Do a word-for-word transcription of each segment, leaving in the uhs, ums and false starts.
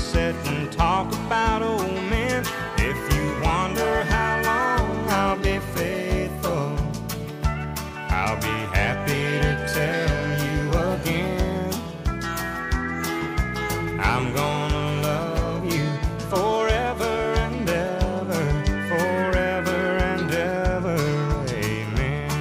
sit and talk about old men. If you wonder how long I'll be faithful, I'll be happy to tell you again. I'm gonna love you forever and ever, forever and ever, amen.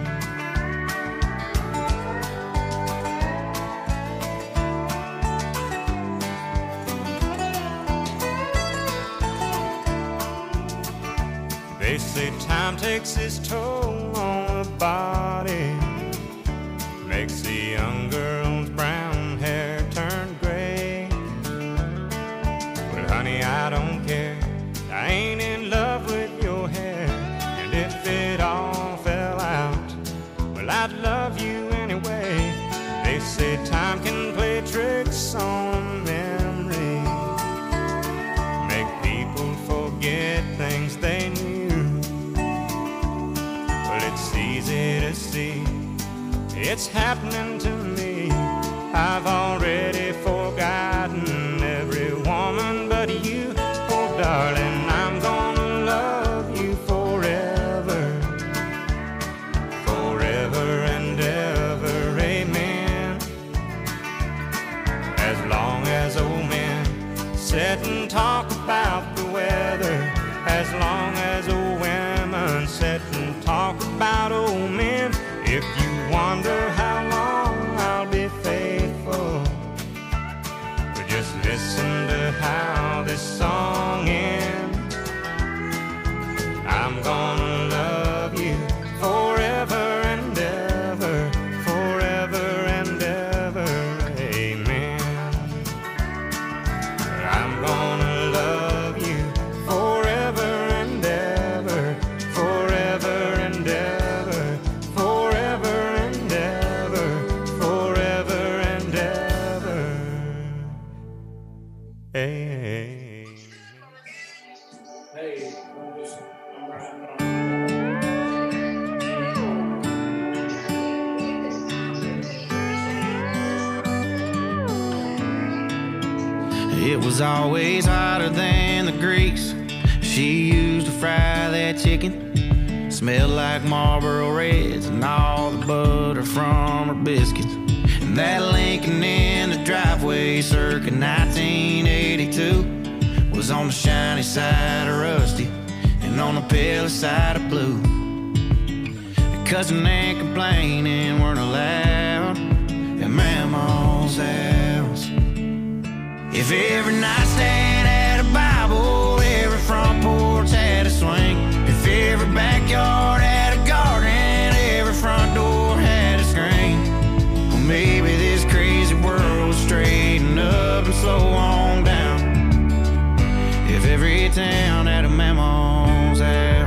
They say time takes its toll on the body, makes the young girl's brown hair turn gray. Well, honey, I don't care, I ain't in love with your hair. And if it all fell out, well, I'd love you anyway. They say time can play tricks on memory, make people forget things they knew. Well, it's easy to see, it's happening to me. I've already forgotten every woman but you. Oh, darling, I'm gonna love you forever, forever and ever, amen. As long as old men sit and talk about the weather, as long as old women sit and talk about old men. If you wonder how long I'll be faithful, but just listen to how this song ends. I'm gonna love you forever and ever, forever and ever, amen. I'm gonna love you forever and ever, forever and ever, forever and ever, forever and ever, amen. Hey, I'm just, I'm riding on. It was always hotter than the grease she used to fry that chicken. Smelled like Marlboro Reds and all the butter from her biscuits. And that Lincoln in the driveway circa nineteen eighty-two was on the shiny side of rusty and on the pale side of blue. Cussing and complaining weren't allowed at Mama's house. If every nightstand had a Bible, every front porch had a swing. If every backyard had a garden, every front door had a screen. Well, maybe this crazy world would straighten up and slow on down if every town had a Mama's house.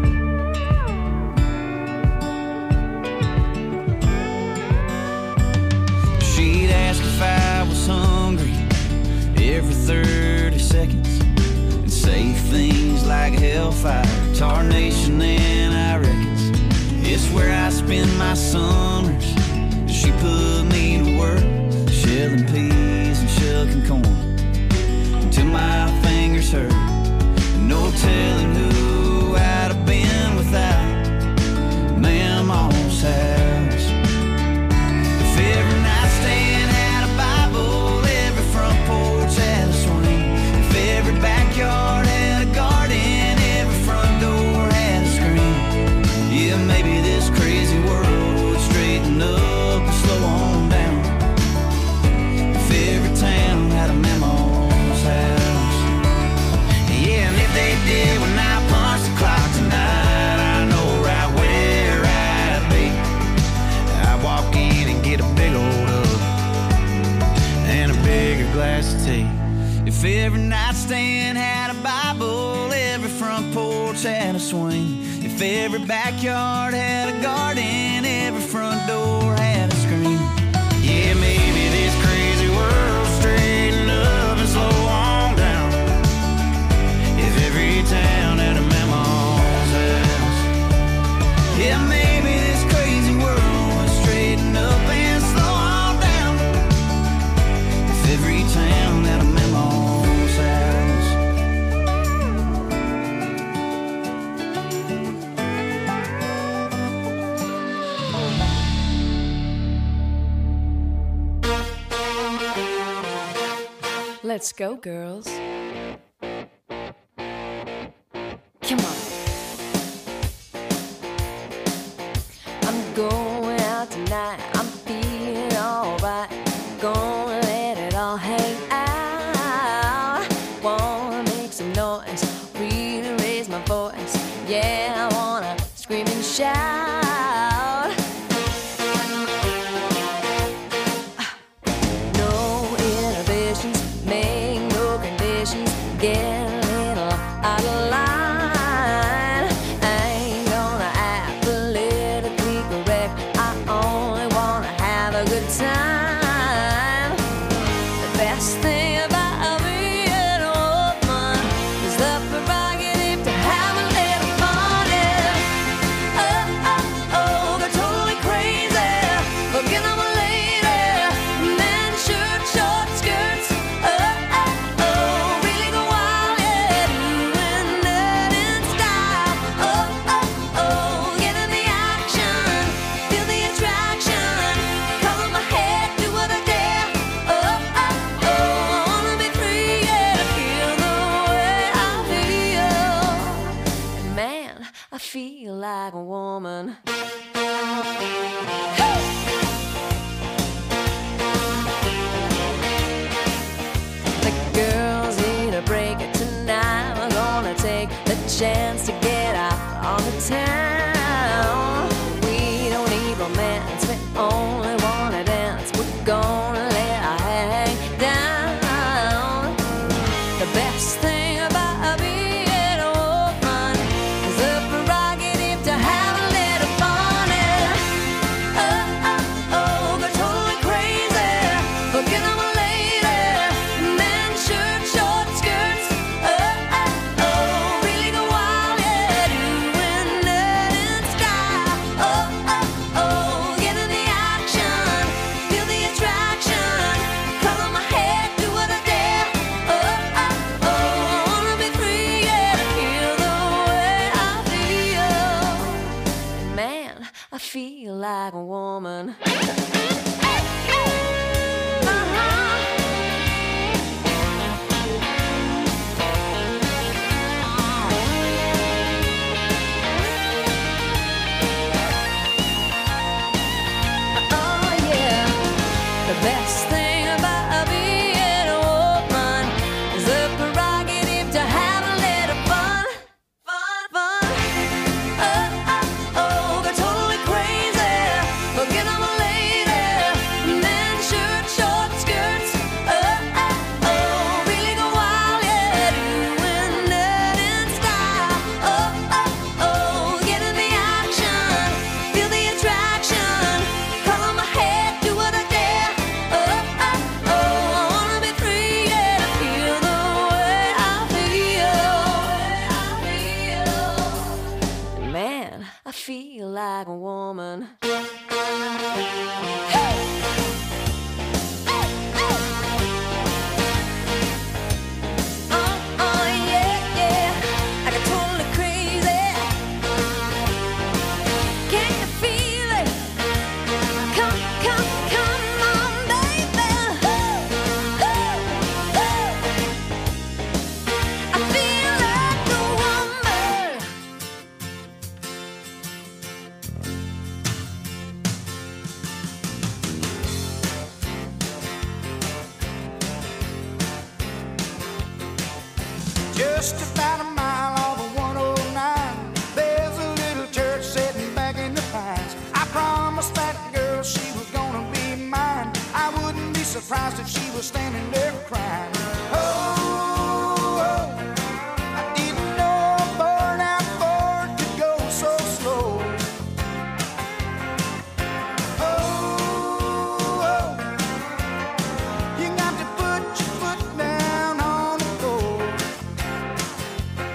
She'd ask if I was hungry every thirty seconds and say things like hellfire, tarnation, and I reckons it's where I spend my summers. She put me to work shelling peas and shucking corn until my fingers hurt. No telling who I'd have been without Mama's house. If every nightstand had a Bible, every front porch had a swing. If every backyard had a garden, every front door had a screen. Yeah, maybe this crazy world would straighten up and slow on down if every town had a Mama's house. Yeah, and if they did when I punched the clock tonight, I know right where I'd be. I'd walk in and get a big old hug and a bigger glass of tea. If every nightstand had a Bible, every front porch had a swing. If every backyard had a garden, every front door had a screen. Yeah, maybe this crazy world straighten up and slow on down if every town had a Mama's house. Yeah, maybe this crazy world would straighten up and slow on down if every town had a Mama's house. Let's go, girls. Come on. I'm going out tonight. I'm feeling alright. Gonna let it all hang out. Wanna make some noise, really raise my voice. Yeah, I wanna scream and shout. No inhibitions, make no conditions. Get a little out of line. I ain't gonna act politically correct. I only wanna have a good time. The best thing about being a woman is the prerogative to have a little fun. Yeah. Oh, oh, oh, they're totally crazy. Forget I'm a lady. Men, shirt, short skirts. Oh, oh, oh, really go wild. Yeah, doing that in style. Oh, oh, oh, get in the action. Feel the attraction. Color my head, do what I dare. Oh, oh, oh, I wanna be free, yeah, feel the way I feel. And man, I feel like a woman. The girls need a break tonight. We're gonna take the chance to get out on the town. We don't need romance, we only wanna dance. We're gonna let our hang down. The best thing about being a woman is the prerogative to have a little fun. Yeah. Oh, oh, oh, they're totally crazy. Forget I'm a lady. Men, shirt, short skirts. Oh, oh, oh, really go wild. Yeah, doing that in style. Oh, oh, oh, get in the action. Feel the attraction. Color my head, do what I dare. Oh, oh, oh, I wanna be free, yeah, to feel the way I feel. Man, I feel like a woman. Oh yeah, the best thing about being a woman is the prerogative to have a little fun, fun, fun. Oh, oh, oh, they're totally crazy. Forget I'm a lady. Men, shirt, short skirts. Oh, oh, oh, really go wild, yeah, doing that in style. Oh, oh, oh, get in the action. Feel the attraction. Color my head, do what I dare. Oh, oh, oh, I wanna be free, yeah, to feel the way I feel. Man, I feel like a woman. Oh, oh, yeah, yeah, I got totally crazy. Can you feel it? Come, come, come on, baby. Ooh, ooh, ooh. I feel like a woman. Just about a mile off of one oh nine, there's a little church sitting back in the pines. I promised that girl she was gonna be mine. I wouldn't be surprised if she was standing there crying. Oh, oh, I didn't know a burnout Ford could go so slow. Oh, oh, you got to put your foot down on the floor.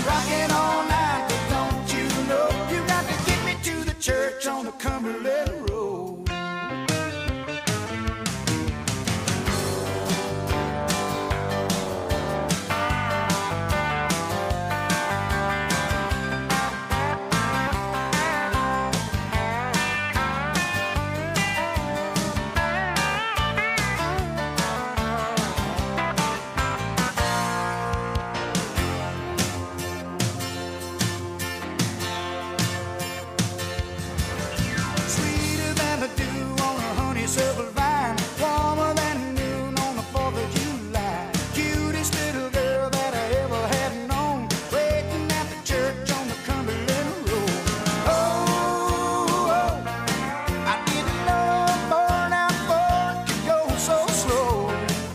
rocking all night, but don't you know you got to get me to the church on the Cumberland Road. Sweeter than the dew on a honeysuckle vine, warmer than noon on the fourth of July. Cutest little girl that I ever had known, waiting at the church on the Cumberland Road. Oh, oh, I didn't know born out boy could go so slow.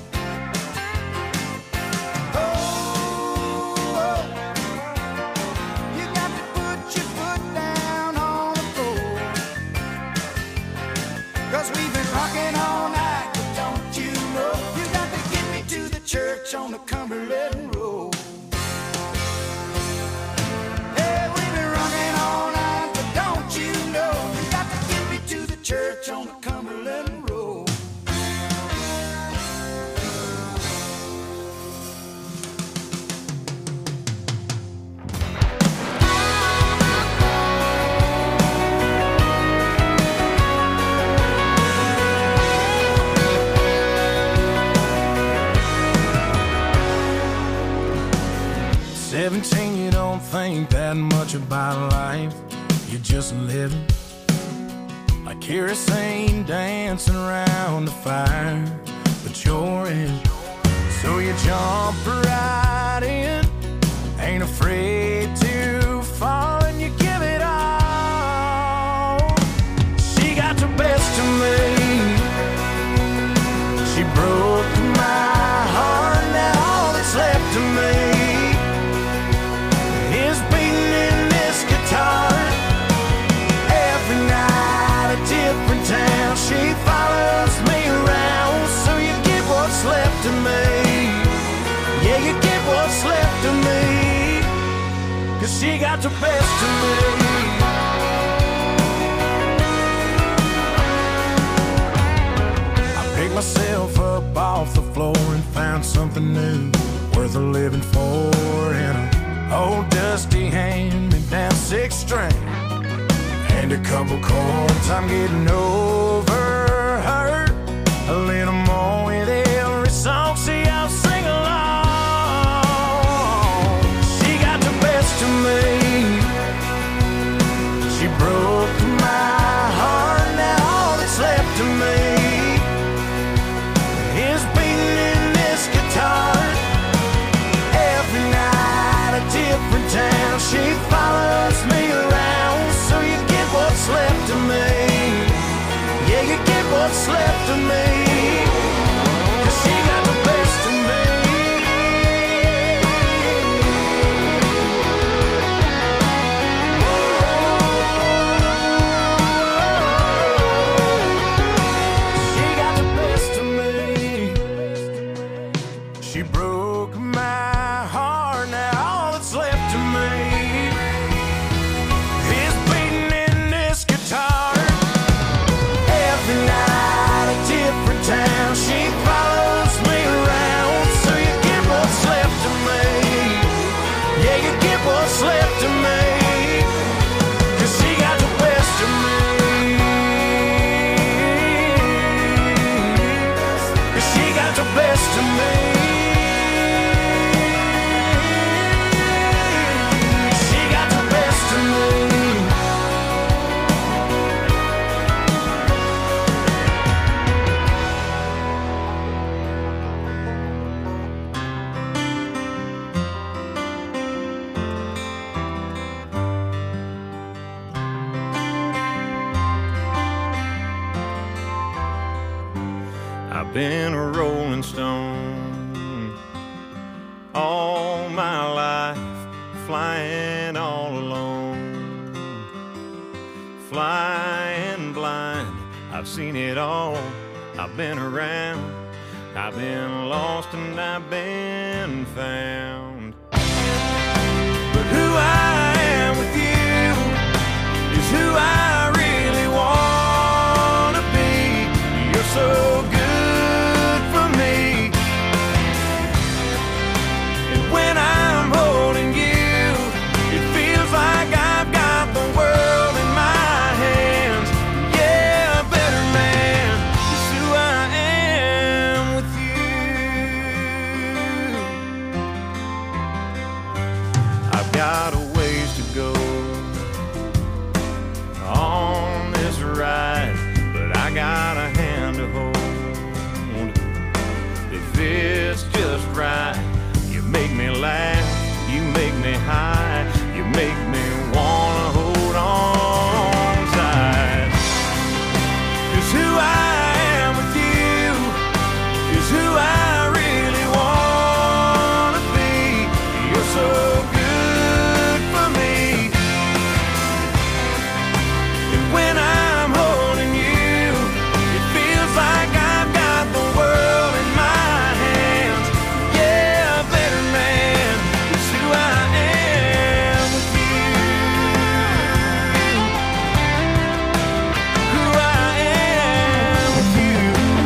Oh, oh, you got to put your foot down on the floor. Cause we've been rocking all night, but don't you know you got to get me to the church on the Cumberland Road. Hey, we've been rocking all night, but don't you know you got to get me to the church on the Cumberland Road. Seventeen, you don't think that much about life. You're just living like kerosene dancing around the fire. But you're in, so you jump right in. Ain't afraid to fall and you give it all. She got the best of me. She broke my heart, now all that's left of me is beating in this guitar. Every night a different town, she follows me around. So you get what's left of me. Yeah, you get what's left of me. Cause she got the best of me. I picked myself up off the floor and found something new, worth a living for. And a old dusty hand-me-down six string and a couple chords. I'm getting over her a little more with every song. See, I'll sing along. She got the best of me. She broke my heart, now all that's left of me is beating in this guitar. Every night a different town, she follows me around. So you get what's left of me. Yeah, you get what's left of me. Cause she got the best of me. She got the best of me. She broke my heart, now all that's left of me is beating in this guitar. Every night a different town, she follows me around. So you get what's left of me. Yeah, you get what's left of me. Cause she got the best of me. Cause she got the best of me. She got the best of me. I've been a rolling stone all my life, flying all alone, flying blind. I've seen it all, I've been around, I've been lost and I've been found. But I've got a ways to go on this ride, but I got a hand to hold. If it's just right, you make me laugh, you make me high, you make me wanna hold on tight. 'Cause who I am with you is who I really wanna be. You're so good for me, and when I'm holding you, it feels like I've got the world in my hands. Yeah, better man is who I am with you. Who I am with you.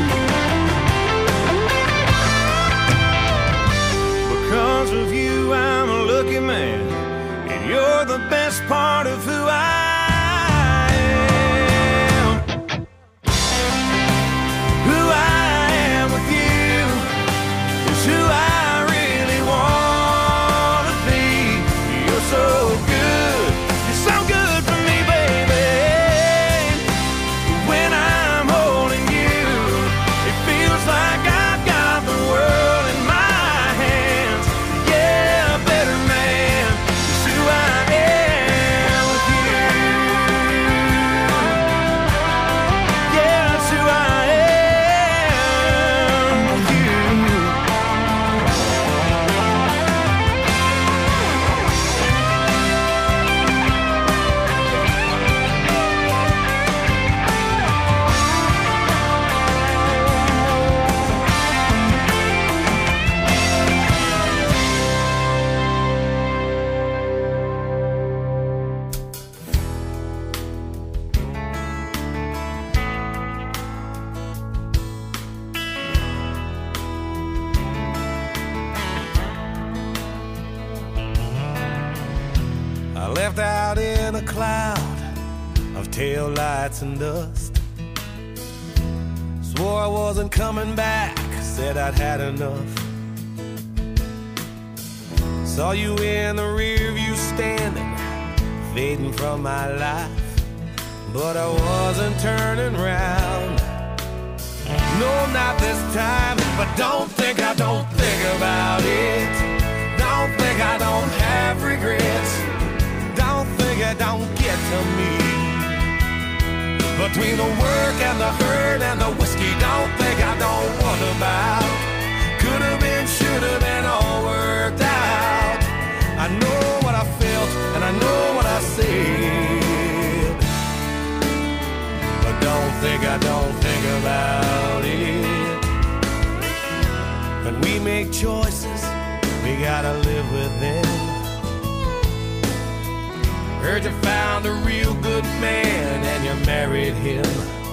Because of you, I'm a lucky man, and you're the best part of who I am. Who I am with you is who I really wanna be. You're so good, you're so good for me, baby. When I'm holding you, it feels like I've got the world in my hands. Yeah, better man is who I am with you. Yeah, that's who I am with you. I left out in a cloud of tail lights and dust. Swore I wasn't coming back, said I'd had enough. Saw you in the rear view standing, fading from my life. But I wasn't turning round. No, not this time. But don't think I don't think about it. Don't think I don't have regrets. Don't think it don't get to me. Between the work and the hurt and the whiskey, don't think I don't wonder about. Could have been, should have been, all worked out. I know what I felt and I know what I said. But don't think I don't think about it. When we make choices, we gotta live with them. Heard you found a real good man and you married him.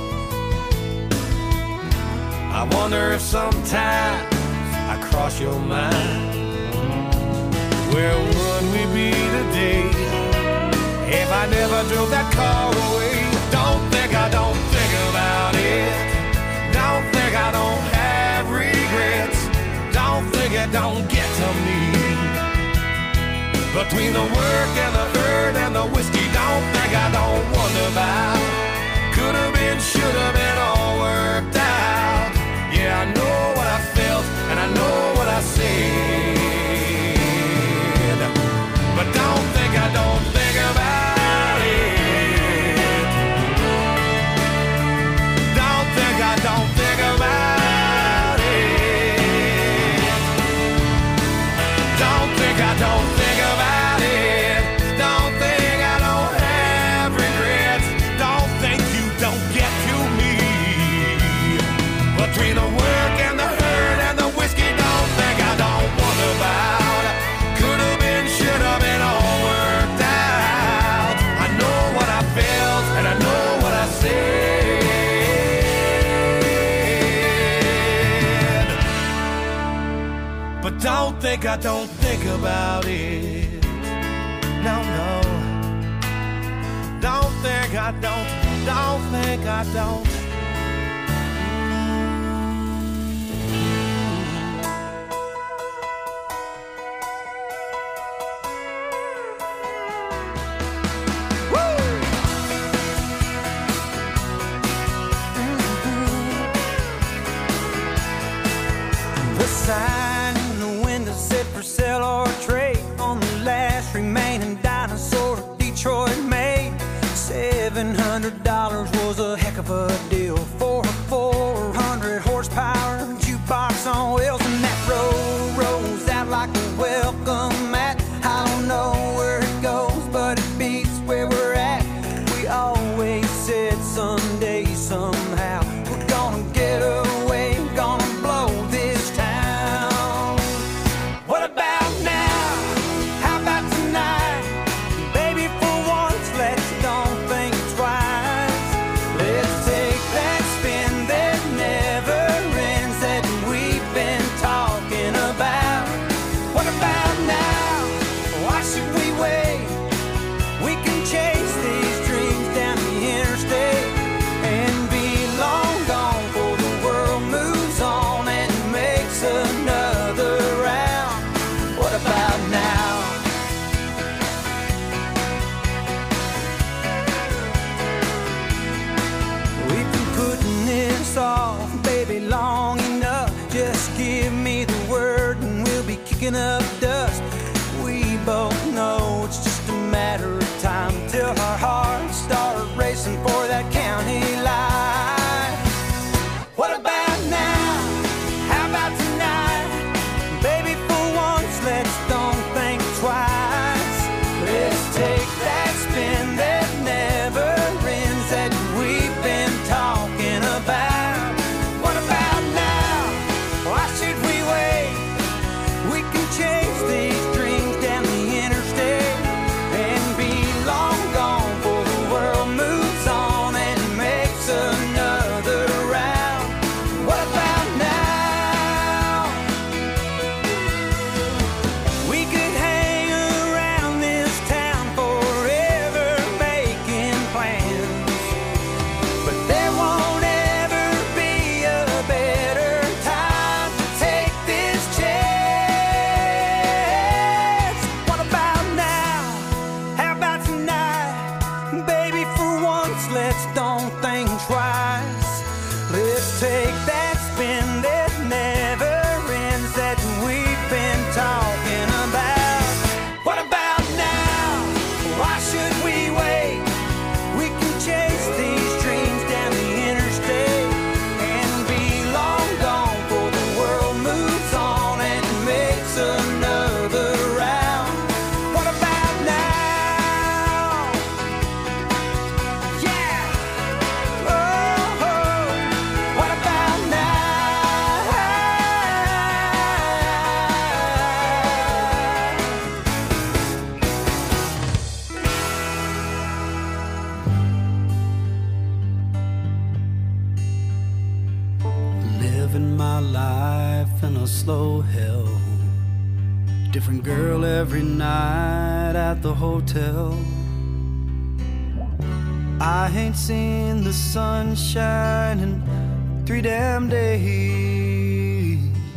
I wonder if sometimes I cross your mind. Where would we be today if I never drove that car away? Don't think I don't think about it. Don't think I don't have regrets. Don't think it don't get to me. Between the work and the hurt and the whiskey, don't think I don't wonder about. Could have been, should have been, all worked out. Yeah, I know what I felt and I know what I said. But don't think I don't think about it. Don't think I don't think about it. Don't think I don't think about it. Don't think I don't have regrets. Don't think you don't get to me. Between the work and the hurt and the whiskey, don't think I don't wonder about. Could have been, should have been, all worked out. I know what I felt and I know what I said. But don't think I don't think about it. No, no. Don't think I don't. Don't think I don't. life in a slow hell. Different girl every night at the hotel. I ain't seen the sunshine in three damn days.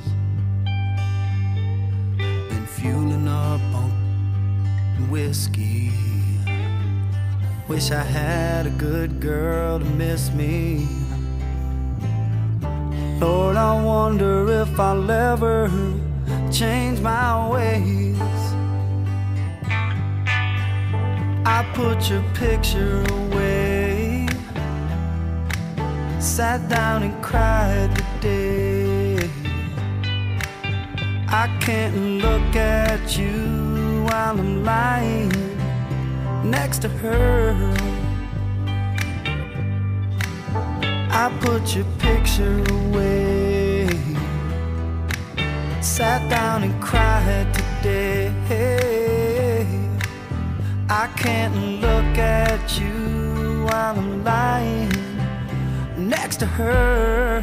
Been fueling up on whiskey. Wish I had a good girl to miss me. Lord, I wonder if I'll ever change my ways. I put your picture away, sat down and cried today. I can't look at you while I'm lying next to her. I put your picture away, sat down and cried today. I can't look at you while I'm lying next to her.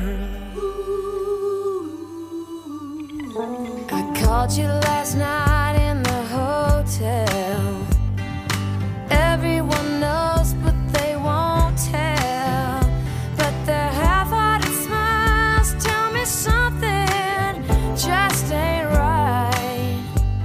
I called you last night in the hotel. Everyone knows, but they won't tell. But their half-hearted smiles tell me something just ain't right.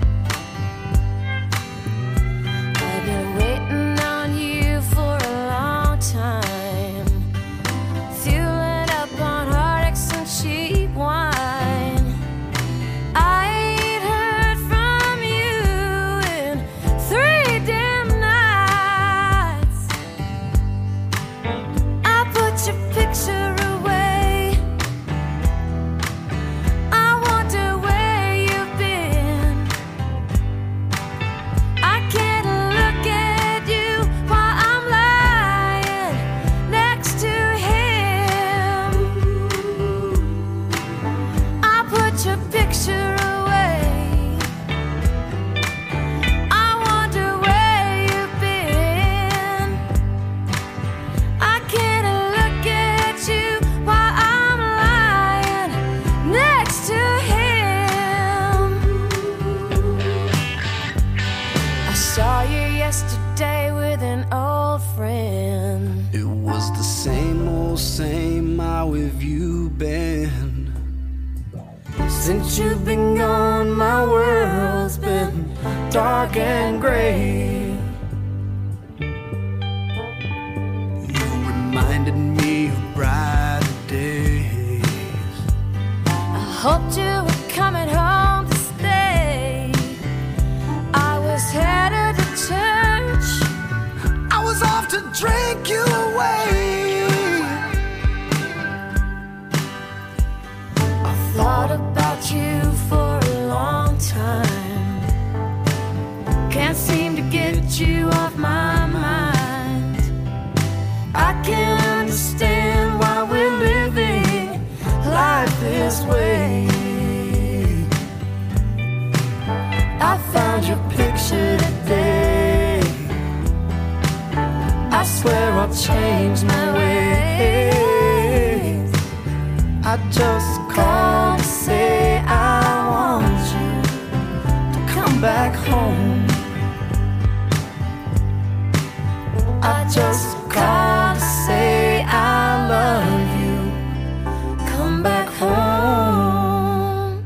I've been waiting on you for a long time, fueling up on heartaches and cheap wine. I ain't heard from you in three damn nights. I put your picture away. I wonder where you've been. I can't look at you while I'm lying next to him. I put your picture away. I wonder where you've been. I can't look at you while I'm lying next to him. I saw you yesterday with an old friend. It was the same old same. How have you been? Since you've been gone, my world's been dark and gray. You reminded me of brighter days. I hoped you were coming home to stay. I was headed to church. I was off to drink you away. I thought about you for a long time. Can't seem to get you off my mind. I can't understand why we're living life this way. I found your picture today. I swear I'll change my ways. I just called to say I want you to come back home. I just called to say I love you. Come back home.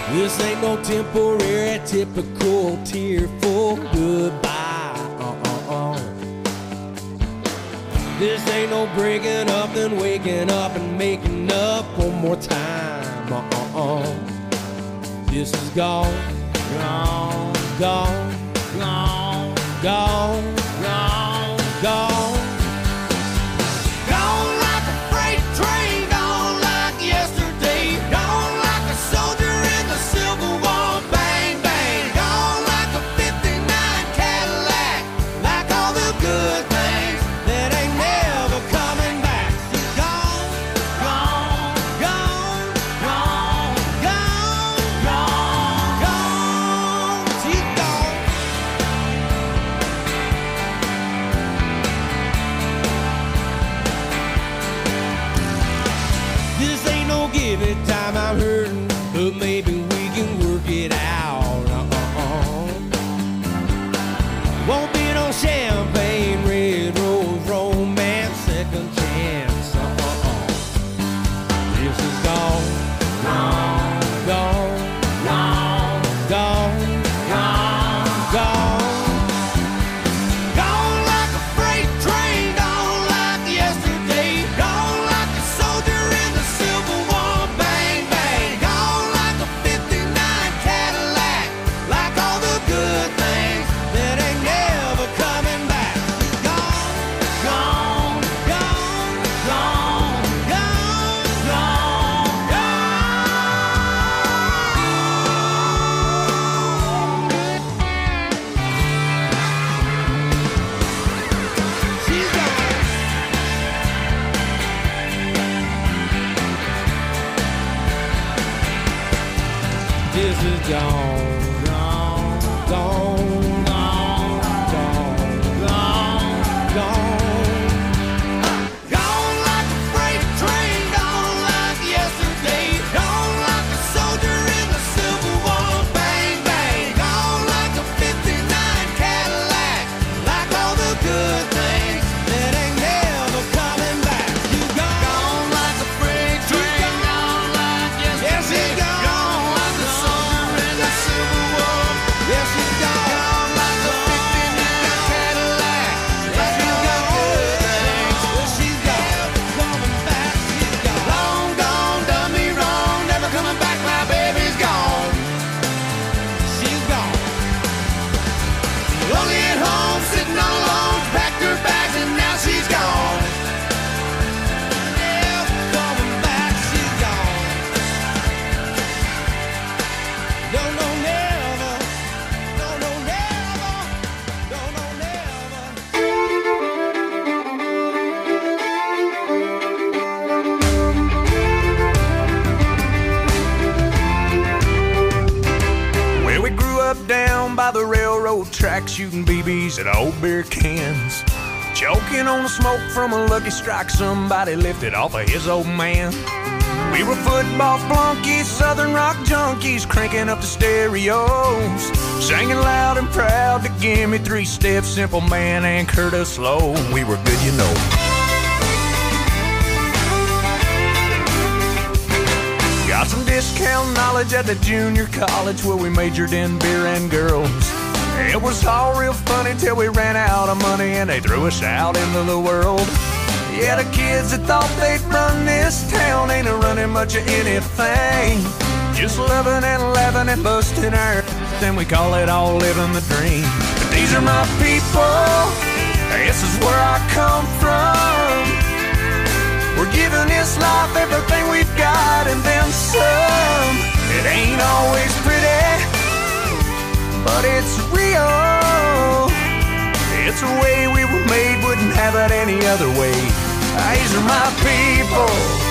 This ain't no temporary, typical, tearful goodbye. Uh-uh-uh. This ain't no breaking up, then waking up and making up one more time. Uh-uh-uh. This is gone, gone, gone, gone, gone, gone, gone. Gone like a freight train, gone like yesterday, gone like a soldier in the Civil War, bang, bang, gone like a fifty-nine Cadillac, like all the good things that ain't never coming back. She's gone, gone, gone, gone, gone, gone, gone, she's gone. This ain't no give it time, I'm hurting, but maybe we can work it out. Uh-uh-uh. Won't be no champagne, red rose, romance, second chance. Uh-uh-uh. This is gone, gone, gone, gone, gone, gone, gone. Gone like a freight train, gone like yesterday, gone like a soldier in the Civil War, bang, bang, gone like a fifty-nine Cadillac, like all the good things that ain't never coming back. Gone, gone, gone, gone, gone, gone, gone. She's gone. This is gone, gone, gone, gone, gone, gone, gone. Gone like a freight train, gone like yesterday, gone like a soldier in the Civil War, bang, bang, gone like a fifty-nine Cadillac, like all the good things that ain't never coming back. You gone, gone like a freight train, gone like yesterday. Yes, she's gone, gone like a soldier in the Civil War. Yes, she's gone, gone like a fifty-nine Cadillac, like all the good things. Well, she's gone, coming back, she's gone. Long gone, done me wrong, never coming back, my baby's gone. She's gone. Lonely at home, sitting all alone, packed her bags and now she's gone. Never coming back, she's gone. No, no, never. No, no, never. No, no, never. Well, we grew up down by the railroad track, shooting B Bs at old beer cans. Choking on the smoke from a Lucky Strike somebody lifted off of his old man. We were football flunkies, southern rock junkies, cranking up the stereos, singing loud and proud to Give Me Three Steps, Simple Man, and Curtis Slow. We were good, you know. Got some discount knowledge at the junior college where we majored in beer and girls. It was all real funny till we ran out of money and they threw us out into the world. Yeah, the kids that thought they'd run this town ain't a running much of anything. Just loving and laughing and busting our then we call it all living the dream. But these are my people, this is where I come from. We're giving this life everything we've got and then some. It ain't always pretty, but it's real. It's the way we were made, wouldn't have it any other way. These are my people.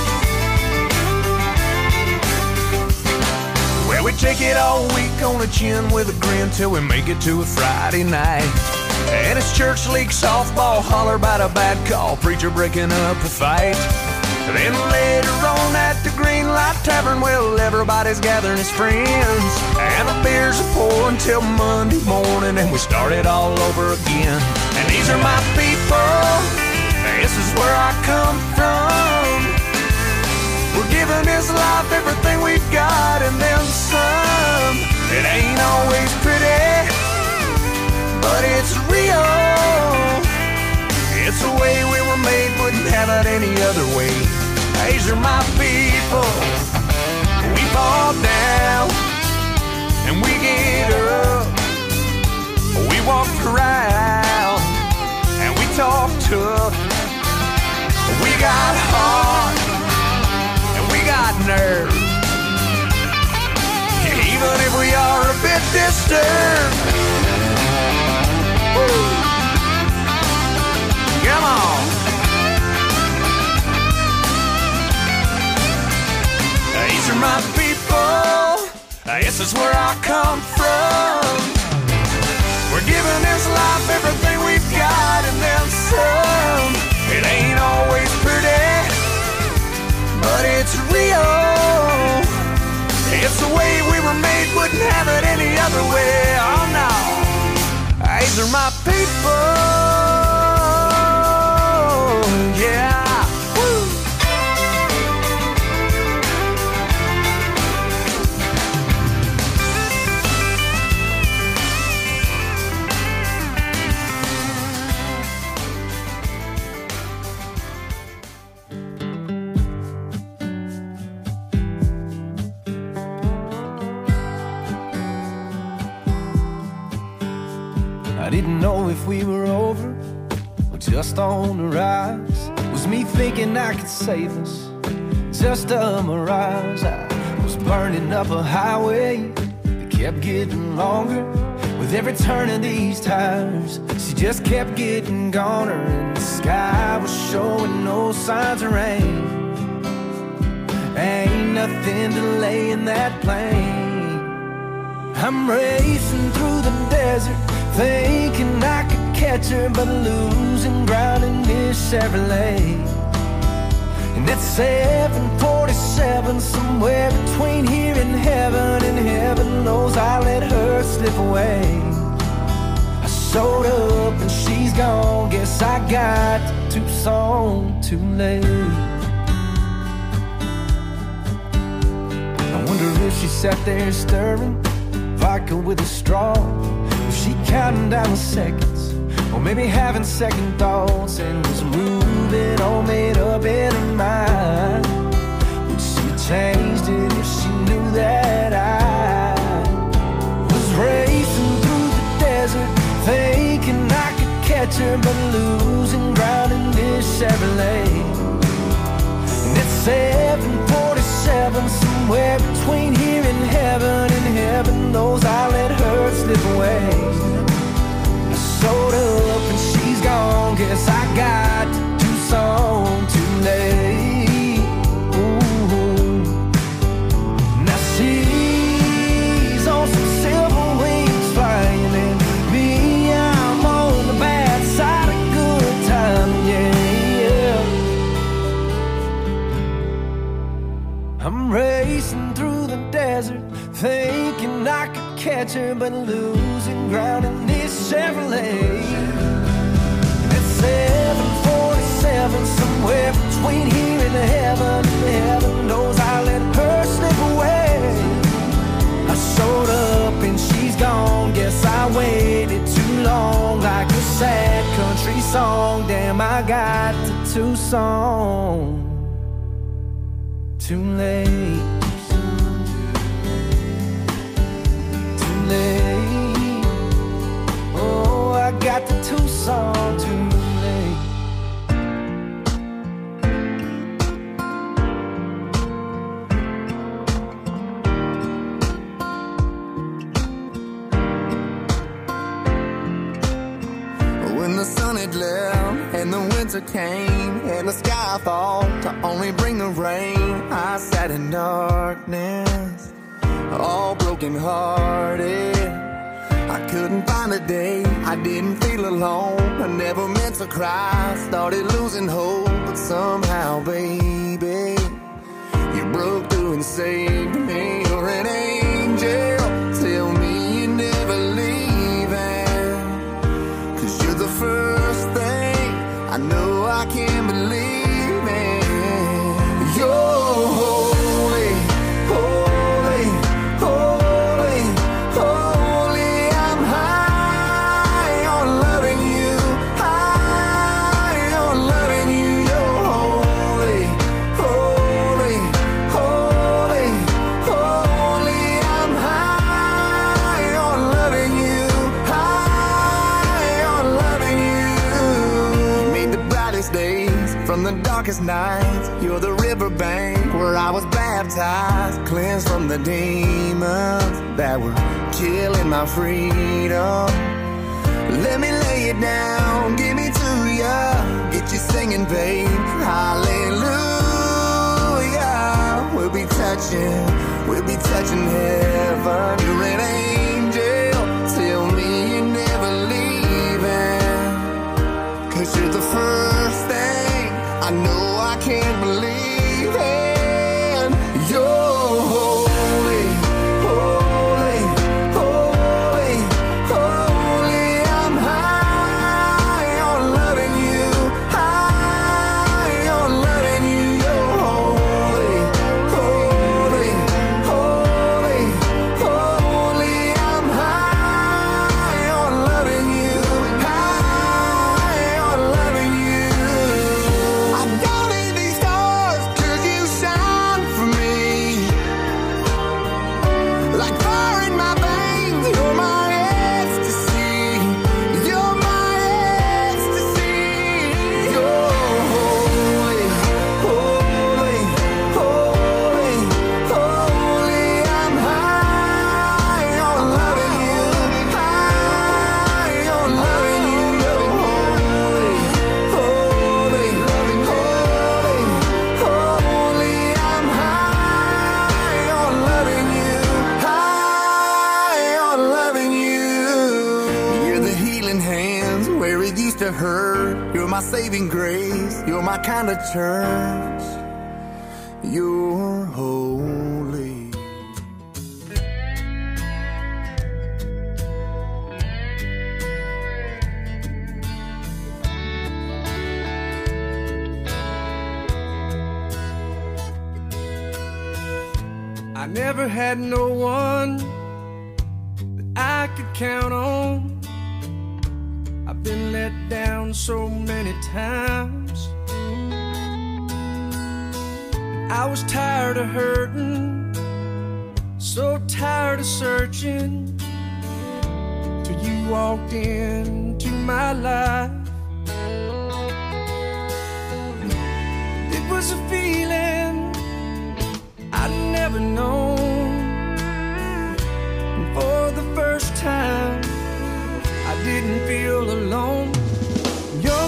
Well, we take it all week on the chin with a grin till we make it to a Friday night. And it's church league softball, holler about a bad call, preacher breaking up a fight. Then later on at the Green Light Tavern, well, everybody's gathering as friends, and the beers are pouring till Monday morning, and we start it all over again. And these are my people, this is where I come from. We're giving this life everything we've got and then some. wouldn't have it any other way. These are my people. We fall down and we get up. We walk around and we talk tough. We got heart and we got nerve. Even if we are a bit disturbed. Woo. Come on. These are my people. This is where I come from. We're giving this life everything we've got and then some. It ain't always pretty, but it's real. It's the way we were made, wouldn't have it any other way. Oh no, these are my people. Yeah. Woo. I didn't know if we were over or just on the rise. Was me thinking I could save us, just a mirage. I was burning up a highway that kept getting longer. With every turn of these tires, she just kept getting goner. And the sky was showing no signs of rain. Ain't nothing delaying that plane. I'm racing through the desert, thinking I could catch her, but losing ground in this Chevrolet. And at seven forty-seven, somewhere between here and heaven, and heaven knows I let her slip away. I showed up and she's gone, guess I got to Tucson too late. I wonder if she sat there stirring vodka with a straw. She counting down the seconds, or maybe having second thoughts, and was moving all made up in her mind. Would she changed it if she knew that I was racing through the desert, thinking I could catch her, but losing ground in this Chevrolet. And it's seven forty-seven, somewhere between here and heaven, and heaven knows I let her slip away. I showed up and she's gone, guess I got to Tucson too late. Ooh. Now she's on some silver wings flying, and me, I'm on the bad side of good time, yeah, yeah. I'm racing through the desert, thinking I could catch her, but losing ground in this Chevrolet. At seven forty-seven, somewhere between here and heaven, and heaven knows I let her slip away. I showed up and she's gone, guess I waited too long, like a sad country song. Damn, I got to Tucson too late. Late. Oh, I got to Tucson too late. When the sun had left and the winter came and the sky fall to only bring the rain, I sat in darkness, all broken hearted. I couldn't find a day I didn't feel alone. I never meant to cry, started losing hope, but somehow, baby, you broke through and saved me. You're an angel, tell me you're never leaving, 'cause you're the first thing I know I can't believe in. You're holy, holy, holy, holy. I'm high on loving you, high on loving you. You're nights. You're the riverbank where I was baptized, cleansed from the demons that were killing my freedom. Let me lay it down, give me to ya, get you singing, babe. Hallelujah. We'll be touching, we'll be touching heaven. You're an angel, tell me you're never leaving. Cause you're the first thing I know I can't believe in. You're holy, holy, holy, holy. I'm high on loving you, high on loving you. You're holy, holy, holy, holy. I'm high on loving you, high on loving you. I don't need these stars 'cause you shine for me. Like fire in my veins, you're my ecstasy. You're my ecstasy. You're holy, holy, holy, holy. I'm high on loving you, high on loving you. You're holy, holy, holy, holy. I'm high on loving you, high on loving you. You're the healing hands where it used to hurt. You're my saving grace. You're my kind of church. You're holy. I never had no one that I could count on. I've been let down so many times. I was tired of hurting, so tired of searching, till you walked into my life. It was a feeling I'd never known. And for the first time, I didn't feel alone. You're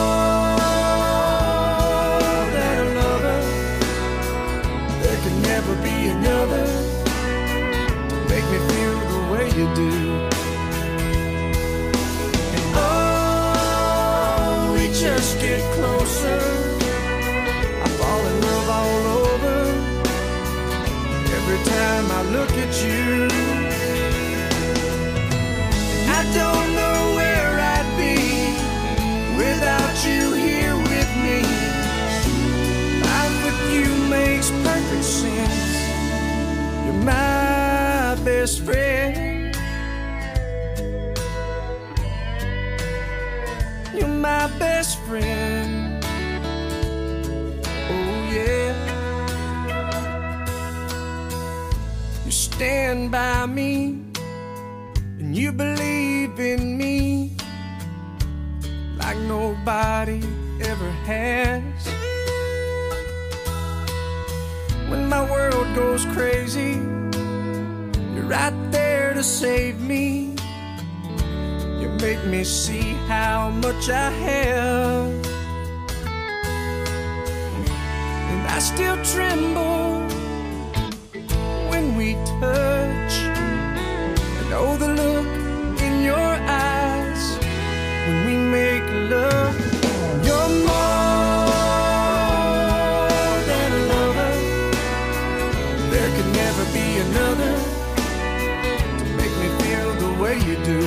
more than a lover. There can never be another. Make me feel the way you do. And oh, we just get closer. I fall in love all over. Every time I look at you, I don't know where I'd be without you here with me. Life with you makes perfect sense. You're my best friend. You're my best friend. Oh yeah. You stand by me and you believe in me like nobody ever has. When my world goes crazy, you're right there to save me. You make me see how much I have, and I still tremble when we touch. I know the look in your eyes when we make love. You're more than a lover. There could never be another to make me feel the way you do.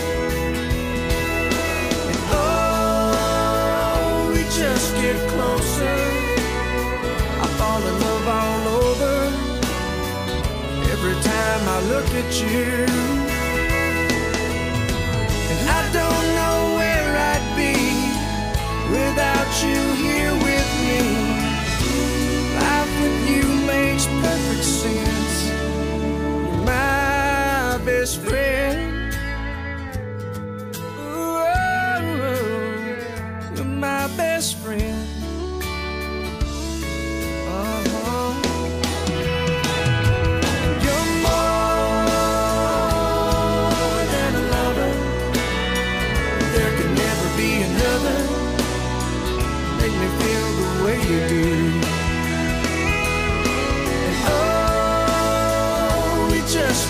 And oh, we just get closer. I fall in love all over. Every time I look at you, and I don't know where I'd be without you here with me. Life with you makes perfect sense. You're my best friend. Ooh, you're my best friend.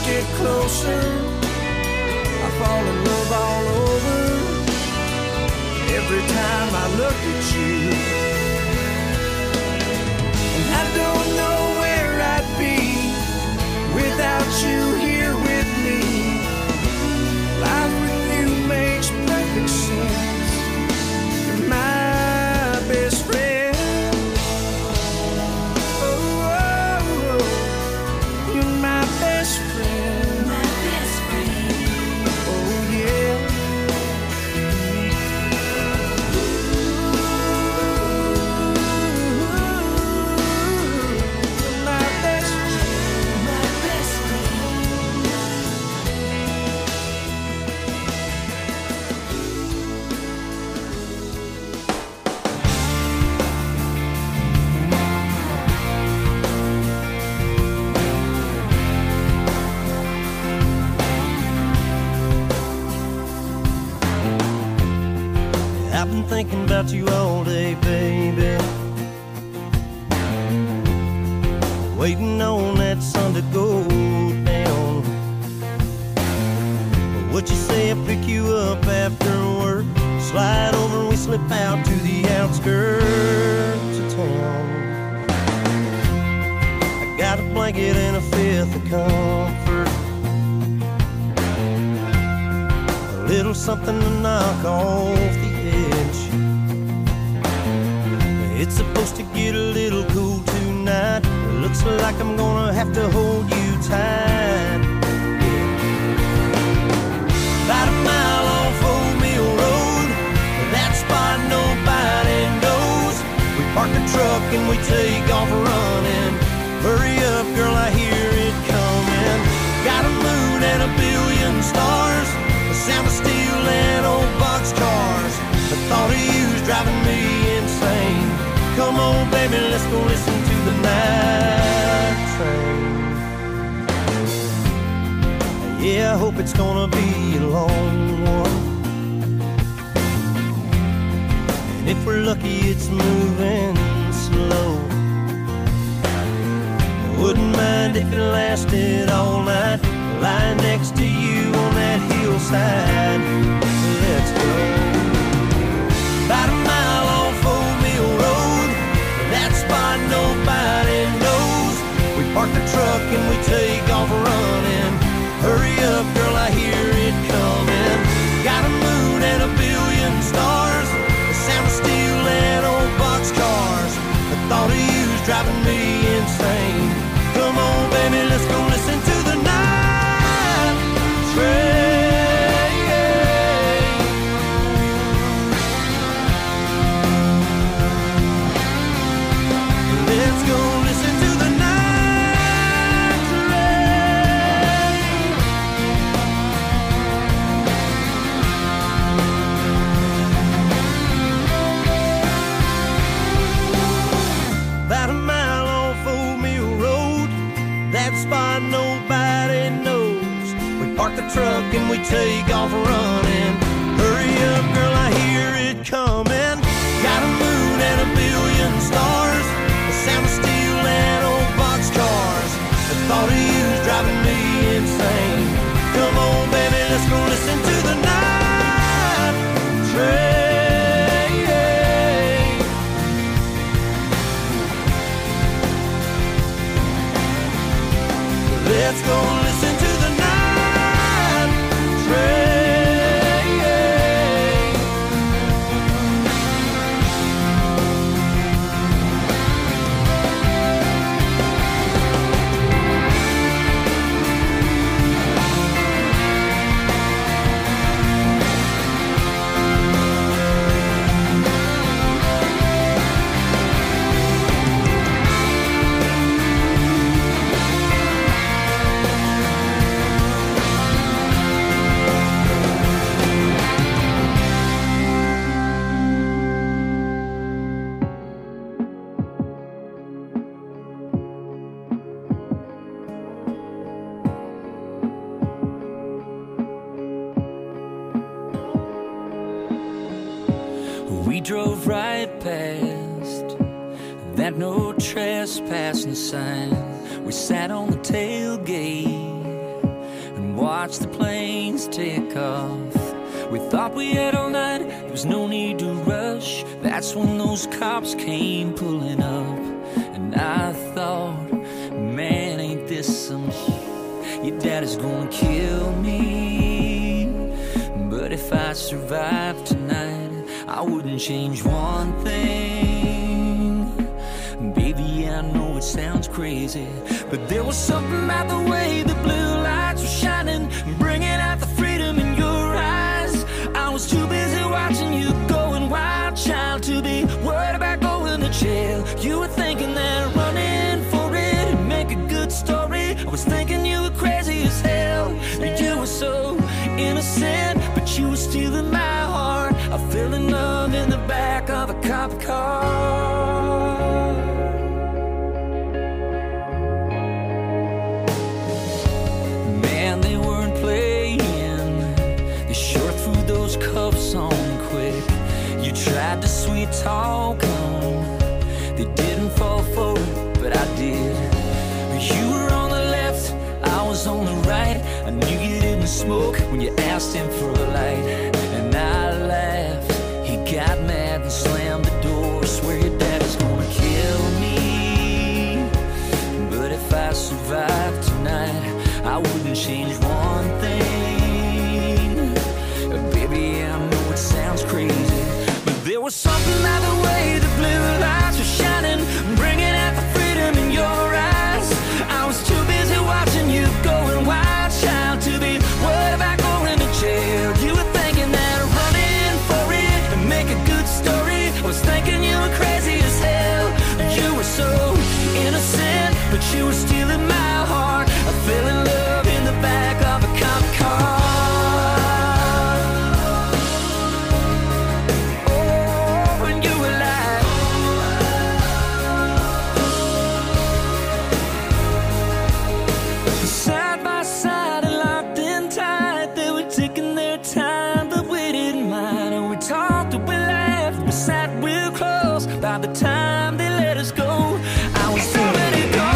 get closer, I fall in love all over. Every time I look at you, and I don't know where I'd be without you here with me. Life with you makes perfect sense. You're my best friend. Oh, oh, oh. You're my best friend. My best friend. Oh, yeah. I've been thinking about you all day, baby. Waiting on that sun to go down. What you say I pick you up after work? Slide over and we slip out to the outskirts of town. I got a blanket and a fifth of comfort, a little something to knock off the edge. It's supposed to get a little cool tonight. It looks like I'm gonna have to hold you tight. About a mile off Old Mill Road, that spot nobody knows. We park the truck and we take off running. Hurry up, girl, I hear it coming. Got a moon and a billion stars, the sound of steel and old boxcars. The thought of you's driving me insane. Come on, baby, let's go listen to the night train. Yeah, I hope it's gonna be a long one, and if we're lucky, it's moving slow. Wouldn't mind if it lasted all night, lying next to you on that hillside. Let's go. About a mile off Old Mill Road, that spot nobody knows. We park the truck and we take off running. Hurry up, girl, I hear it coming. Got a moon and a billion stars, the sound of steel and old boxcars. The thought of you's driving me insane. Come on, baby, let's go listen to the night train. Let's go listen to the night train. About a mile off Old Mill Road, that spot nobody knows. We park the truck and we take off running. Hurry up, girl, I hear it coming. Got a moon and a billion stars, the sound of steel and old boxcars. The thought of you's driving me insane. Come on, baby, let's go listen to the night train. Let's go listen to the night train. We drove right past that no trespassing sign. We sat on the tailgate watch the planes take off. We thought we had all night, there was no need to rush. That's when those cops came pulling up. And I thought, man, ain't this some shit? Your daddy's gonna kill me. But if I survive tonight, I wouldn't change one thing. Baby, yeah, I know it sounds crazy, but there was something about the way the blue lights were shining, bringing out the freedom in your eyes. I was too busy watching you going wild, child, to be worried about going to jail. You were thinking that running for it would make a good story. I was thinking you were crazy as hell. You were so innocent, but you were stealing my heart. I fell in love in the back of a cop car. Man, they weren't playing. They sure threw those cuffs on quick. You tried to sweet talk them. They didn't fall for it, but I did. You were on the left, I was on the right. I knew you didn't smoke when you asked him for a light. And I laughed, he got mad and slammed the door. Swear your daddy's gonna kill me. But if I survive tonight, I wouldn't change one thing. Baby, I know it sounds crazy, but there was something about the way the blue lights were shining, bringing out the freedom in your eyes. I was too busy watching you going wild, child, to be worried about going to jail. You were thinking that running for it would make a good story. I was thinking you were crazy as hell. You were so innocent, but you were stealing my heart. I fell in love in the back of a cop car. Oh, and you were like, side by side and locked in tight. They were taking their time, but we didn't mind. And we talked and we laughed, we sat real close. By the time they let us go, I was already gone.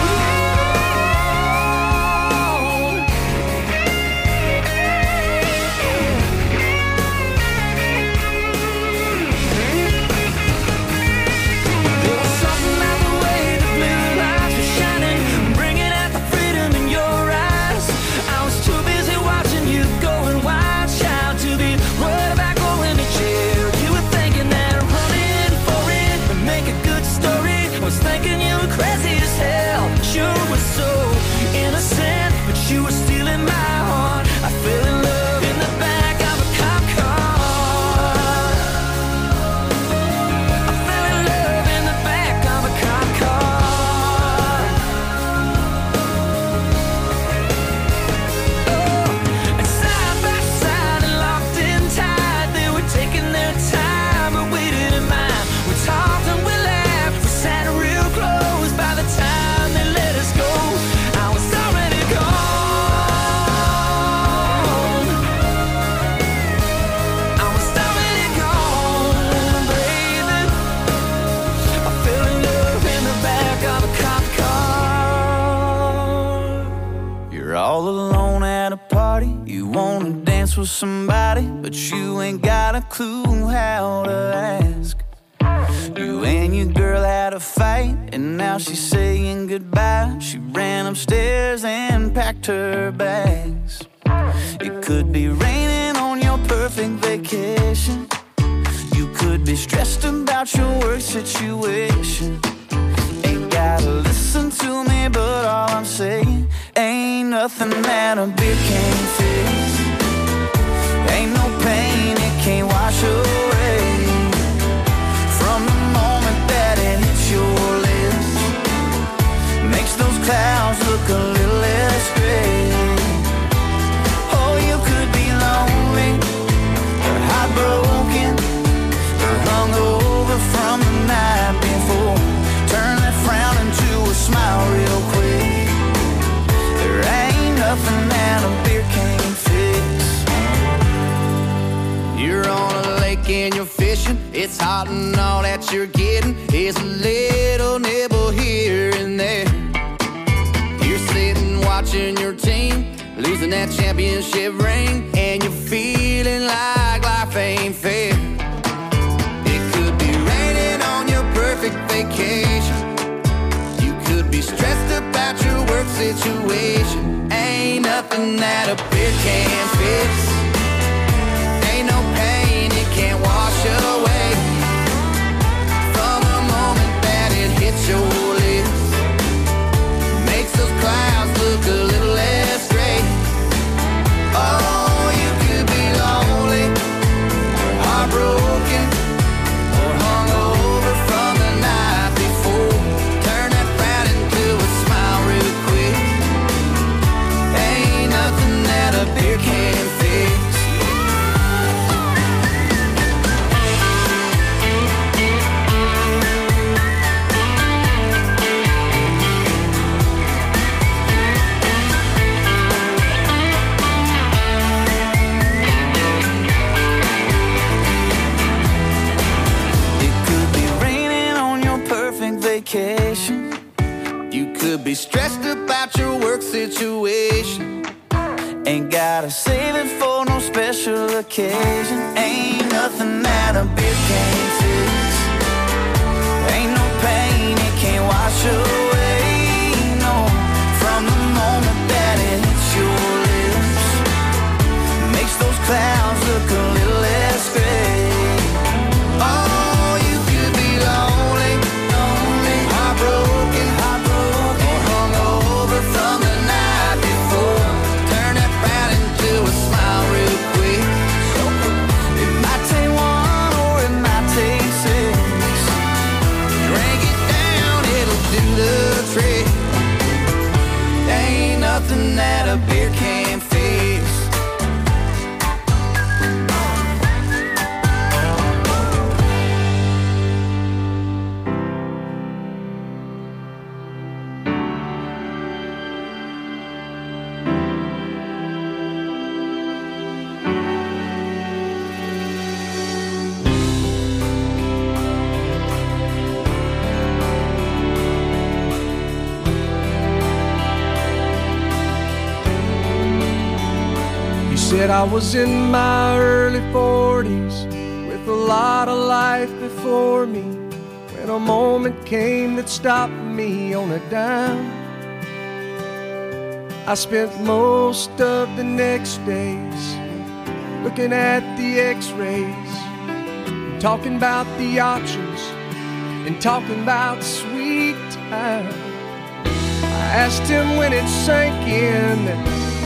There was something about the way the blue lights were shining, bringing out the freedom in your eyes. I was too busy watching you going wild, child, to be worried about going to jail. You were thinking that running for it would make a good story. I was thinking you were crazy as hell. You were so innocent, but you were stealing my heart. I fell in love in the back of a cop car. I fell in love in the back of a cop car. Oh, and side by side and locked in tight. They were taking their time, but we didn't mind. We talked and we laughed, we sat real close. By the time they let us go, I was already gone. I was already gone, baby. I fell in love in the back of a cop car. You're all alone at a party. You wanna dance with somebody, but you ain't got a clue how to ask. You and your girl had a fight, and now she's saying goodbye. She ran upstairs and packed her bags. It could be raining on your perfect vacation. You could be stressed about your work situation. Ain't gotta listen to me, but all I'm saying, ain't nothing that a beer can't fix. Ain't no pain it can't wash away. From the moment that it hits your lips, makes those clouds look a little less gray. Oh, you could be lonely, or heartbroken, or hungover from the night before. Turn that frown into a smile real quick. There ain't nothing that a beer can't fix. You're on a lake and you're fishing. It's hot and all that you're getting is a little nibble here and there. You're sitting losing that championship ring, and you're feeling like life ain't fair. It could be raining on your perfect vacation. You could be stressed about your work situation. Ain't nothing that a beer can't fix. Ain't no pain it can't wash away. From the moment that it hits your lips, makes those clouds look a little less gray. Oh, you could be lonely, or heartbroken, or hungover from the night before. Turn that frown into a smile real quick. Ain't nothing that a beer can't fix. Vacation. You could be stressed about your work situation. Ain't gotta save it for no special occasion. Ain't nothing that a beer can't fix. Ain't no pain it can't wash away. No, from the moment that it hits your lips, makes those clouds look a little less gray. Oh, you could be lonely, heartbroken, heartbroken, or hungover from the night before. Turn that frown into a smile real quick. It might take one or it might take six. Drink it down, it'll do the trick. Ain't nothing that a beer can't fix. Said I was in my early forties with a lot of life before me, when a moment came that stopped me on a dime. I spent most of the next days looking at the x-rays, talking about the options and talking about sweet time. I asked him when it sank in that